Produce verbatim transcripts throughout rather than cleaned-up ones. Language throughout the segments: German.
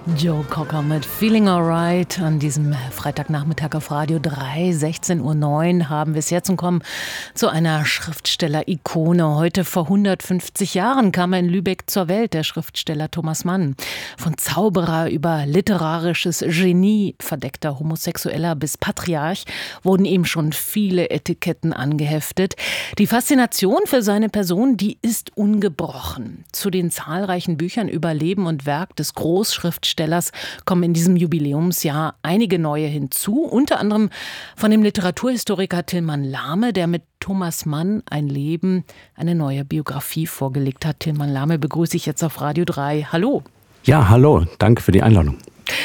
Joe Cocker mit Feeling Alright an diesem Freitagnachmittag auf Radio drei, sechzehn Uhr neun haben wir es jetzt und kommen zu einer Schriftsteller-Ikone. Heute vor hundertfünfzig Jahren kam er in Lübeck zur Welt, der Schriftsteller Thomas Mann. Von Zauberer über literarisches Genie, verdeckter Homosexueller bis Patriarch wurden ihm schon viele Etiketten angeheftet. Die Faszination für seine Person, die ist ungebrochen. Zu den zahlreichen Büchern über Leben und Werk des Großschriftstellers kommen in diesem Jubiläumsjahr einige neue hinzu, unter anderem von dem Literaturhistoriker Tilman Lahme, der mit Thomas Mann ein Leben, eine neue Biografie vorgelegt hat. Tilman Lahme begrüße ich jetzt auf Radio drei. Hallo. Ja, hallo. Danke für die Einladung.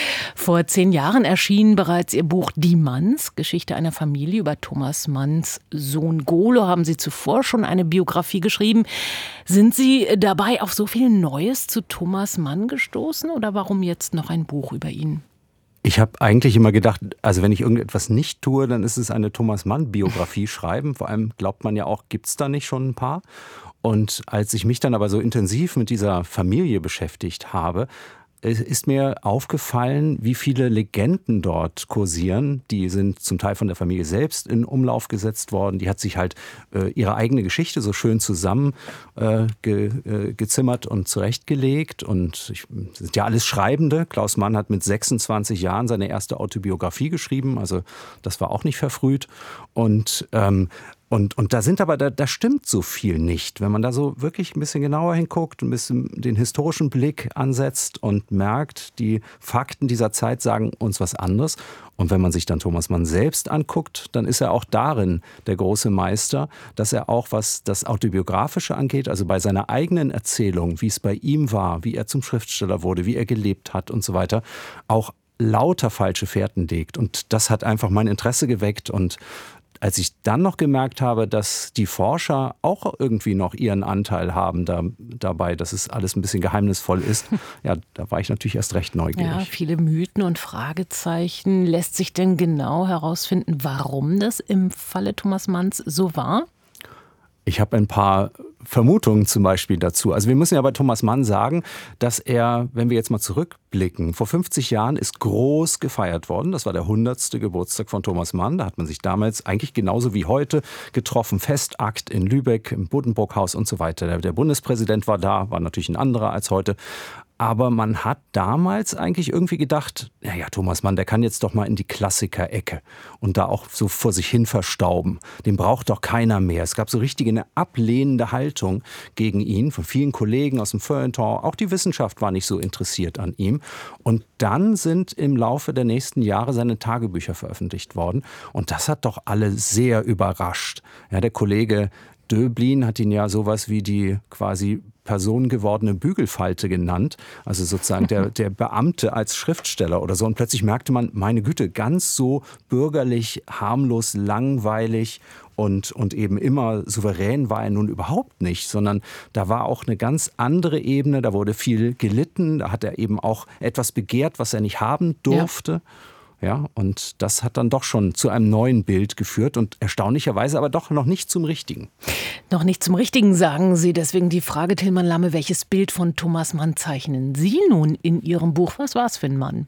Vor zehn Jahren erschien bereits Ihr Buch Die Manns, Geschichte einer Familie. Über Thomas Manns Sohn Golo haben Sie zuvor schon eine Biografie geschrieben. Sind Sie dabei auf so viel Neues zu Thomas Mann gestoßen oder warum jetzt noch ein Buch über ihn? Ich habe eigentlich immer gedacht, also wenn ich irgendetwas nicht tue, dann ist es eine Thomas Mann-Biografie schreiben. Vor allem glaubt man ja auch, gibt es da nicht schon ein paar? Und als ich mich dann aber so intensiv mit dieser Familie beschäftigt habe, ist mir aufgefallen, wie viele Legenden dort kursieren. Die sind zum Teil von der Familie selbst in Umlauf gesetzt worden. Die hat sich halt äh, ihre eigene Geschichte so schön zusammen äh, ge, äh, gezimmert und zurechtgelegt. Und ich, das sind ja alles Schreibende. Klaus Mann hat mit sechsundzwanzig Jahren seine erste Autobiografie geschrieben. Also das war auch nicht verfrüht. Und ähm, Und, und da sind aber, da, da stimmt so viel nicht. Wenn man da so wirklich ein bisschen genauer hinguckt, ein bisschen den historischen Blick ansetzt und merkt, die Fakten dieser Zeit sagen uns was anderes. Und wenn man sich dann Thomas Mann selbst anguckt, dann ist er auch darin der große Meister, dass er auch, was das Autobiografische angeht, also bei seiner eigenen Erzählung, wie es bei ihm war, wie er zum Schriftsteller wurde, wie er gelebt hat und so weiter, auch lauter falsche Fährten legt. Und das hat einfach mein Interesse geweckt. Und als ich dann noch gemerkt habe, dass die Forscher auch irgendwie noch ihren Anteil haben da, dabei, dass es alles ein bisschen geheimnisvoll ist, ja, da war ich natürlich erst recht neugierig. Ja, viele Mythen und Fragezeichen. Lässt sich denn genau herausfinden, warum das im Falle Thomas Manns so war? Ich habe ein paar Vermutungen zum Beispiel dazu. Also wir müssen ja bei Thomas Mann sagen, dass er, wenn wir jetzt mal zurückblicken, vor fünfzig Jahren ist groß gefeiert worden. Das war der hundertste Geburtstag von Thomas Mann. Da hat man sich damals eigentlich genauso wie heute getroffen. Festakt in Lübeck, im Buddenbrook-Haus und so weiter. Der, der Bundespräsident war da, war natürlich ein anderer als heute. Aber man hat damals eigentlich irgendwie gedacht, naja, Thomas Mann, der kann jetzt doch mal in die Klassiker-Ecke und da auch so vor sich hin verstauben. Den braucht doch keiner mehr. Es gab so richtig eine ablehnende Haltung gegen ihn von vielen Kollegen aus dem Feuilleton. Auch die Wissenschaft war nicht so interessiert an ihm. Und dann sind im Laufe der nächsten Jahre seine Tagebücher veröffentlicht worden. Und das hat doch alle sehr überrascht. Ja, der Kollege Döblin hat ihn ja sowas wie die quasi personengewordene Bügelfalte genannt, also sozusagen der, der Beamte als Schriftsteller oder so. Und plötzlich merkte man, meine Güte, ganz so bürgerlich, harmlos, langweilig und, und eben immer souverän war er nun überhaupt nicht, sondern da war auch eine ganz andere Ebene, da wurde viel gelitten, da hat er eben auch etwas begehrt, was er nicht haben durfte. Ja. Ja, und das hat dann doch schon zu einem neuen Bild geführt und erstaunlicherweise aber doch noch nicht zum Richtigen. Noch nicht zum Richtigen, sagen Sie. Deswegen die Frage, Tilman Lahme, welches Bild von Thomas Mann zeichnen Sie nun in Ihrem Buch? Was war es für ein Mann?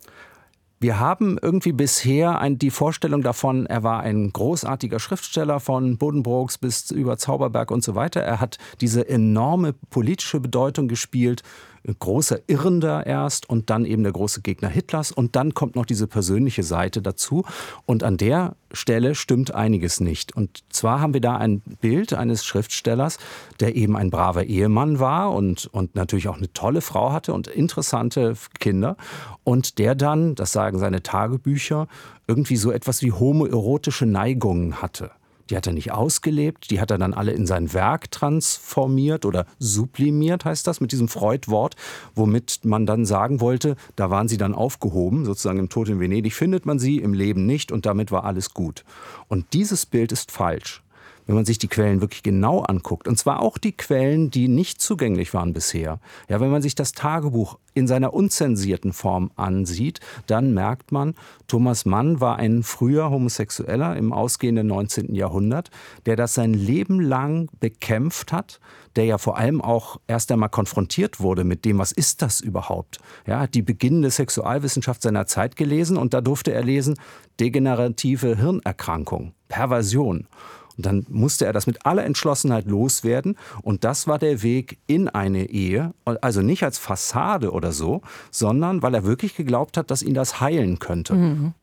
Wir haben irgendwie bisher ein, die Vorstellung davon, er war ein großartiger Schriftsteller von Buddenbrooks bis über Zauberberg und so weiter. Er hat diese enorme politische Bedeutung gespielt. Großer Irrender erst und dann eben der große Gegner Hitlers und dann kommt noch diese persönliche Seite dazu und an der Stelle stimmt einiges nicht. Und zwar haben wir da ein Bild eines Schriftstellers, der eben ein braver Ehemann war und, und natürlich auch eine tolle Frau hatte und interessante Kinder und der dann, das sagen seine Tagebücher, irgendwie so etwas wie homoerotische Neigungen hatte. Die hat er nicht ausgelebt, die hat er dann alle in sein Werk transformiert oder sublimiert, heißt das, mit diesem Freud-Wort, womit man dann sagen wollte, da waren sie dann aufgehoben, sozusagen im Tod in Venedig findet man sie, im Leben nicht und damit war alles gut. Und dieses Bild ist falsch. wenn man sich die Quellen wirklich genau anguckt, und zwar auch die Quellen, die nicht zugänglich waren bisher, ja, wenn man sich das Tagebuch in seiner unzensierten Form ansieht, dann merkt man, Thomas Mann war ein früher Homosexueller im ausgehenden neunzehnten Jahrhundert, der das sein Leben lang bekämpft hat, der ja vor allem auch erst einmal konfrontiert wurde mit dem, was ist das überhaupt? Ja, hat die beginnende Sexualwissenschaft seiner Zeit gelesen und da durfte er lesen, degenerative Hirnerkrankung, Perversion. Und dann musste er das mit aller Entschlossenheit loswerden. Und das war der Weg in eine Ehe. Also nicht als Fassade oder so, sondern weil er wirklich geglaubt hat, dass ihn das heilen könnte. Mhm.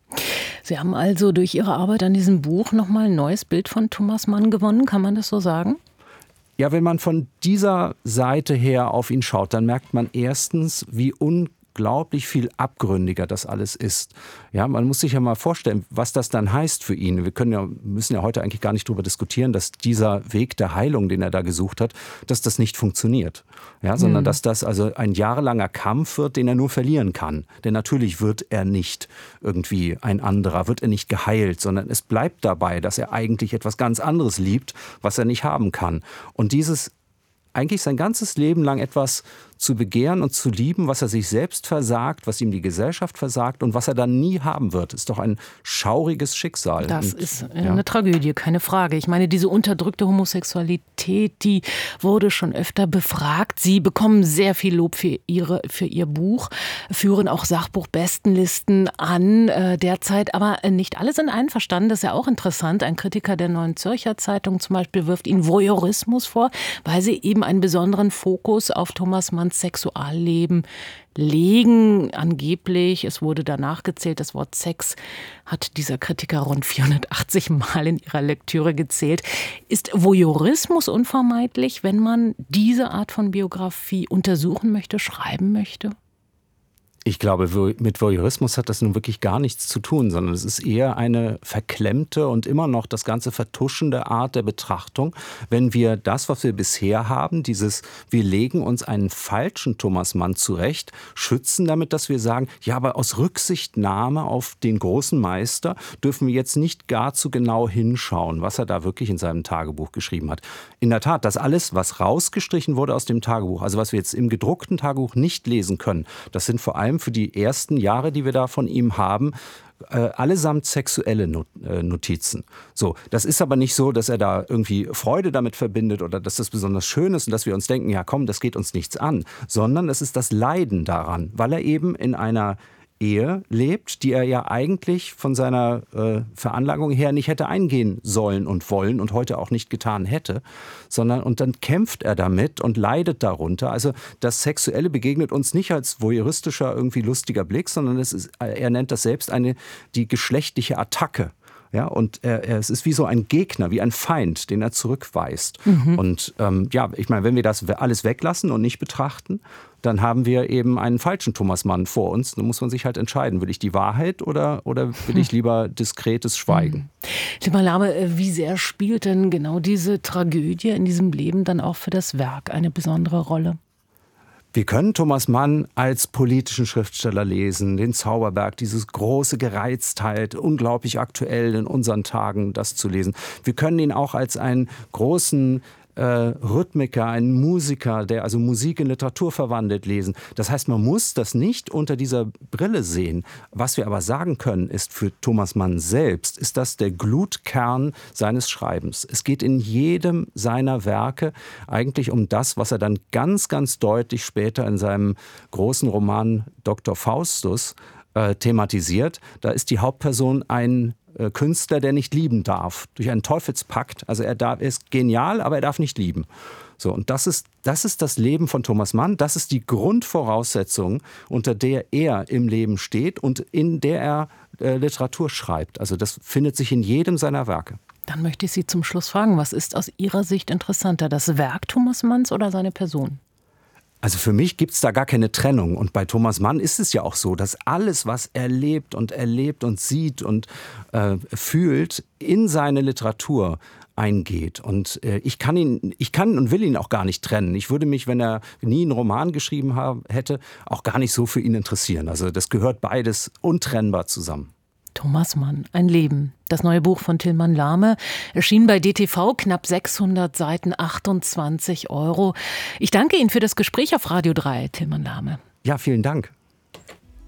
Sie haben also durch Ihre Arbeit an diesem Buch nochmal ein neues Bild von Thomas Mann gewonnen. Kann man das so sagen? Ja, wenn man von dieser Seite her auf ihn schaut, dann merkt man erstens, wie unglaublich unglaublich viel abgründiger das alles ist. Ja, man muss sich ja mal vorstellen, was das dann heißt für ihn. Wir können ja, müssen ja heute eigentlich gar nicht darüber diskutieren, dass dieser Weg der Heilung, den er da gesucht hat, dass das nicht funktioniert. Ja, sondern mhm. dass das also ein jahrelanger Kampf wird, den er nur verlieren kann. Denn natürlich wird er nicht irgendwie ein anderer, wird er nicht geheilt, sondern es bleibt dabei, dass er eigentlich etwas ganz anderes liebt, was er nicht haben kann. Und dieses eigentlich sein ganzes Leben lang etwas zu begehren und zu lieben, was er sich selbst versagt, was ihm die Gesellschaft versagt und was er dann nie haben wird, ist doch ein schauriges Schicksal. Das und, ist eine ja. Tragödie, keine Frage. Ich meine, diese unterdrückte Homosexualität, die wurde schon öfter befragt. Sie bekommen sehr viel Lob für, ihre, für ihr Buch, führen auch Sachbuchbestenlisten an äh, derzeit, aber nicht alle sind einverstanden. Das ist ja auch interessant. Ein Kritiker der Neuen Zürcher Zeitung zum Beispiel wirft ihnen Voyeurismus vor, weil sie eben einen besonderen Fokus auf Thomas Manns Sexualleben legen. Angeblich, es wurde danach gezählt, das Wort Sex hat dieser Kritiker rund vierhundertachtzig Mal in ihrer Lektüre gezählt. Ist Voyeurismus unvermeidlich, wenn man diese Art von Biografie untersuchen möchte, schreiben möchte? Ich glaube, mit Voyeurismus hat das nun wirklich gar nichts zu tun, sondern es ist eher eine verklemmte und immer noch das Ganze vertuschende Art der Betrachtung, wenn wir das, was wir bisher haben, dieses, wir legen uns einen falschen Thomas Mann zurecht, schützen damit, dass wir sagen, ja, aber aus Rücksichtnahme auf den großen Meister dürfen wir jetzt nicht gar zu genau hinschauen, was er da wirklich in seinem Tagebuch geschrieben hat. In der Tat, das alles, was rausgestrichen wurde aus dem Tagebuch, also was wir jetzt im gedruckten Tagebuch nicht lesen können, das sind vor allem für die ersten Jahre, die wir da von ihm haben, äh, allesamt sexuelle Not, äh, Notizen. So, das ist aber nicht so, dass er da irgendwie Freude damit verbindet oder dass das besonders schön ist und dass wir uns denken, ja komm, das geht uns nichts an, sondern es ist das Leiden daran, weil er eben in einer Ehe lebt, die er ja eigentlich von seiner äh, Veranlagung her nicht hätte eingehen sollen und wollen und heute auch nicht getan hätte, sondern und dann kämpft er damit und leidet darunter. Also das Sexuelle begegnet uns nicht als voyeuristischer, irgendwie lustiger Blick, sondern es ist, er nennt das selbst eine die geschlechtliche Attacke. Ja, und er, er, es ist wie so ein Gegner, wie ein Feind, den er zurückweist. Mhm. Und ähm, ja, ich meine, wenn wir das alles weglassen und nicht betrachten, dann haben wir eben einen falschen Thomas Mann vor uns. Da muss man sich halt entscheiden, will ich die Wahrheit oder, oder will ich lieber diskretes Schweigen? Lieber Labe, wie sehr spielt denn genau diese Tragödie in diesem Leben dann auch für das Werk eine besondere Rolle? Wir können Thomas Mann als politischen Schriftsteller lesen, den Zauberberg, dieses große Gereiztheit, unglaublich aktuell in unseren Tagen, das zu lesen. Wir können ihn auch als einen großen äh, Rhythmiker, einen Musiker, der also Musik in Literatur verwandelt, lesen. Das heißt, man muss das nicht unter dieser Brille sehen. Was wir aber sagen können, ist für Thomas Mann selbst, ist das der Glutkern seines Schreibens. Es geht in jedem seiner Werke eigentlich um das, was er dann ganz, ganz deutlich später in seinem großen Roman Doktor Faustus äh, thematisiert. Da ist die Hauptperson ein Künstler, der nicht lieben darf, durch einen Teufelspakt. Also er, darf, er ist genial, aber er darf nicht lieben. So, und das ist, das ist das Leben von Thomas Mann. Das ist die Grundvoraussetzung, unter der er im Leben steht und in der er äh, Literatur schreibt. Also das findet sich in jedem seiner Werke. Dann möchte ich Sie zum Schluss fragen, was ist aus Ihrer Sicht interessanter, das Werk Thomas Manns oder seine Person? Also für mich gibt es da gar keine Trennung. Und bei Thomas Mann ist es ja auch so, dass alles, was er lebt und erlebt und sieht und äh, fühlt, in seine Literatur eingeht. Und äh, ich kann ihn, ich kann und will ihn auch gar nicht trennen. Ich würde mich, wenn er nie einen Roman geschrieben haben, hätte, auch gar nicht so für ihn interessieren. Also das gehört beides untrennbar zusammen. Thomas Mann, ein Leben. Das neue Buch von Tilman Lahme erschien bei D T V, knapp sechshundert Seiten, achtundzwanzig Euro. Ich danke Ihnen für das Gespräch auf Radio drei, Tilman Lahme. Ja, vielen Dank.